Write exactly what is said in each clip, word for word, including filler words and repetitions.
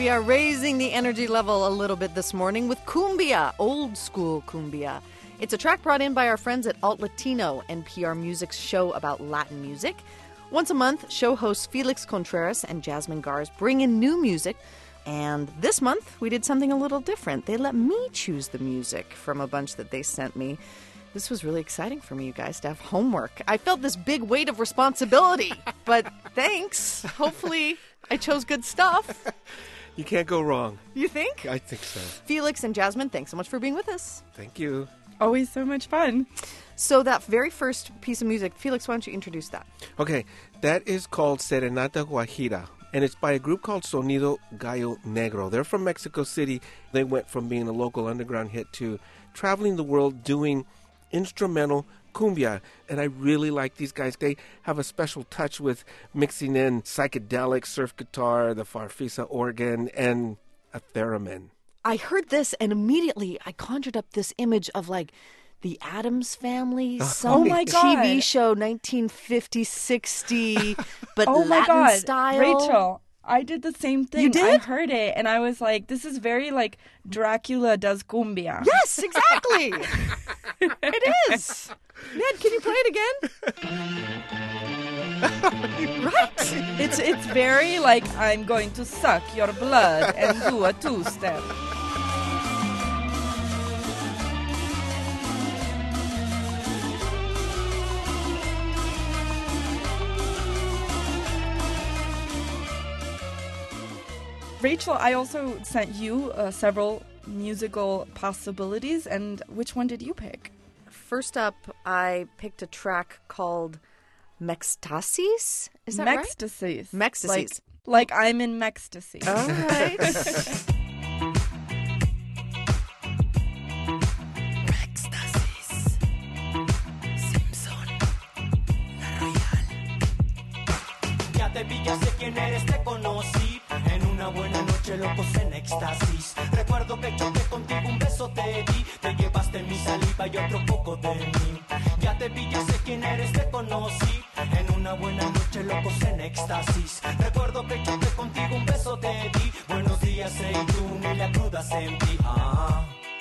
We are raising the energy level a little bit this morning with cumbia, old school cumbia. It's a track brought in by our friends at Alt Latino, N P R Music's show about Latin music. Once a month, show hosts Felix Contreras and Jasmine Gars bring in new music. And this month, we did something a little different. They let me choose the music from a bunch that they sent me. This was really exciting for me, you guys, to have homework. I felt this big weight of responsibility, but thanks. Hopefully, I chose good stuff. You can't go wrong. You think? I think so. Felix and Jasmine, thanks so much for being with us. Thank you. Always so much fun. So that very first piece of music, Felix, why don't you introduce that? Okay, that is called Serenata Guajira, and it's by a group called Sonido Gallo Negro. They're from Mexico City. They went from being a local underground hit to traveling the world doing instrumental cumbia, and I really like these guys. They have a special touch with mixing in psychedelic surf guitar, the farfisa organ, and a theremin. I heard this, and immediately I conjured up this image of, like, the Addams Family, some oh my God. T V show, nineteen fifty, sixty, but oh Latin my God. style. Rachel, I did the same thing. You did? I heard it, and I was like, this is very like Dracula does cumbia. Yes, exactly. It is. Ned, can you play it again? Right? It's it's very like, I'm going to suck your blood and do a two-step. Rachel, I also sent you uh, several musical possibilities, and which one did you pick? First up, I picked a track called Mextasis. Is that right? Mextasis. Mextasis. Like, like I'm in Mextasis. All right. Te vi, ya sé quién eres, te conocí en una buena noche, locos en éxtasis. Recuerdo que choqué contigo, un beso te di, te llevaste mi saliva y otro poco de mí. Ya te vi, ya sé quién eres, te conocí en una buena noche, locos en éxtasis. Recuerdo que choqué contigo, un beso te di. Buenos días, hey tú, ni la cruda sentí. Ah,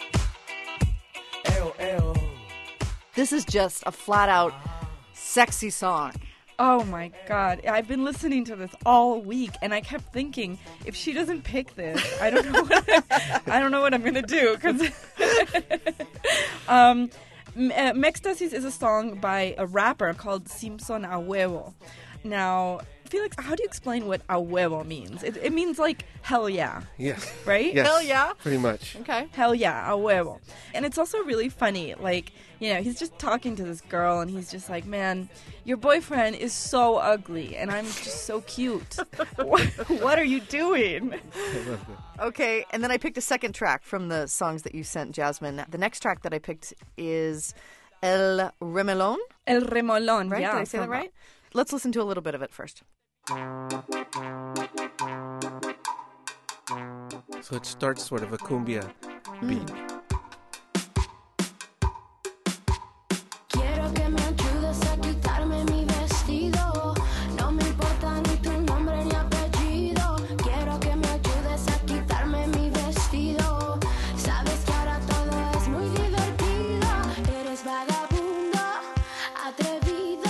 eo, eo. This is just a flat-out sexy song. Oh my God. I've been listening to this all week, and I kept thinking, if she doesn't pick this, I don't know what I, I don't know what I'm going to do. Cause um, uh, Mextasis is a song by a rapper called Simpson A Huevo. Now, Felix, how do you explain what a huevo means? It, it means like hell yeah. Yes. Right? Yes. Hell yeah. Pretty much. Okay. Hell yeah, a huevo. And it's also really funny. Like, you know, he's just talking to this girl, and he's just like, man, your boyfriend is so ugly, and I'm just so cute. what, what are you doing? Okay, and then I picked a second track from the songs that you sent, Jasmine. The next track that I picked is El Remolón. El Remolón, Right? yeah. Did I say that right? Let's listen to a little bit of it first. So it starts sort of a cumbia beat. Mm. Quiero que me ayudes a quitarme mi vestido. No me importa ni tu nombre ni apellido. Quiero que me ayudes a quitarme mi vestido. Sabes que ahora todo es muy divertido. Eres vagabundo, atrevido.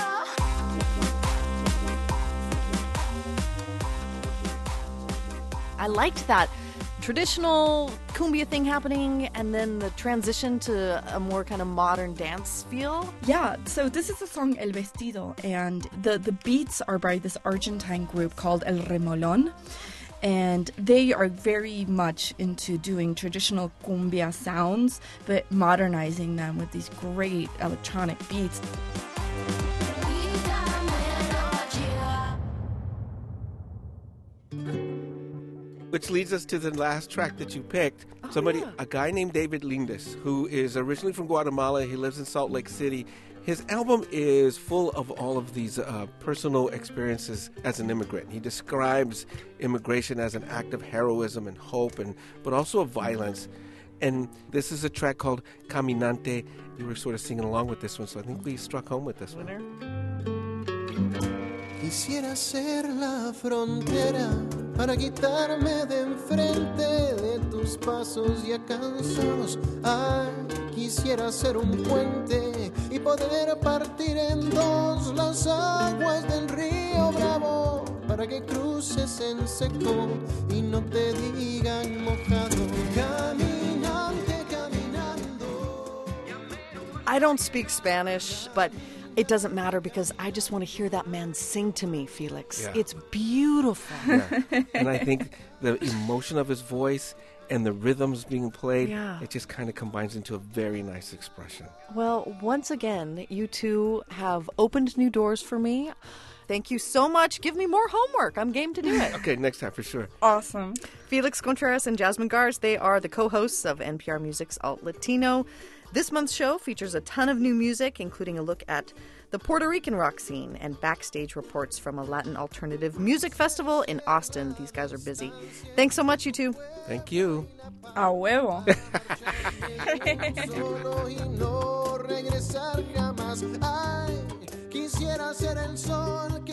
I liked that traditional cumbia thing happening, and then the transition to a more kind of modern dance feel. Yeah, so this is the song El Vestido, and the, the beats are by this Argentine group called El Remolón, and they are very much into doing traditional cumbia sounds, but modernizing them with these great electronic beats. Which leads us to the last track that you picked. Oh, Somebody, yeah. a guy named David Lindes, who is originally from Guatemala. He lives in Salt Lake City. His album is full of all of these uh, personal experiences as an immigrant. He describes immigration as an act of heroism and hope, and but also of violence. And this is a track called Caminante. You were sort of singing along with this one, so I think we struck home with this one. Quisiera ser la frontera para quitarme de enfrente de tus pasos ya cansados. Ay, quisiera ser un puente y poder partir en dos las aguas del río Bravo, para que cruces en seco y no te digan mojado. Caminante, caminando. I don't speak Spanish, but it doesn't matter because I just want to hear that man sing to me, Felix. Yeah. It's beautiful. Yeah. And I think the emotion of his voice and the rhythms being played, Yeah. it just kind of combines into a very nice expression. Well, once again, you two have opened new doors for me. Thank you so much. Give me more homework. I'm game to do it. Okay, next time for sure. Awesome. Felix Contreras and Jasmine Gars, they are the co-hosts of N P R Music's Alt Latino. This month's show features a ton of new music, including a look at the Puerto Rican rock scene and backstage reports from a Latin alternative music festival in Austin. These guys are busy. Thanks so much, you two. Thank you. A huevo. Solo y no regresar jamás. Ay, quisiera ser el sol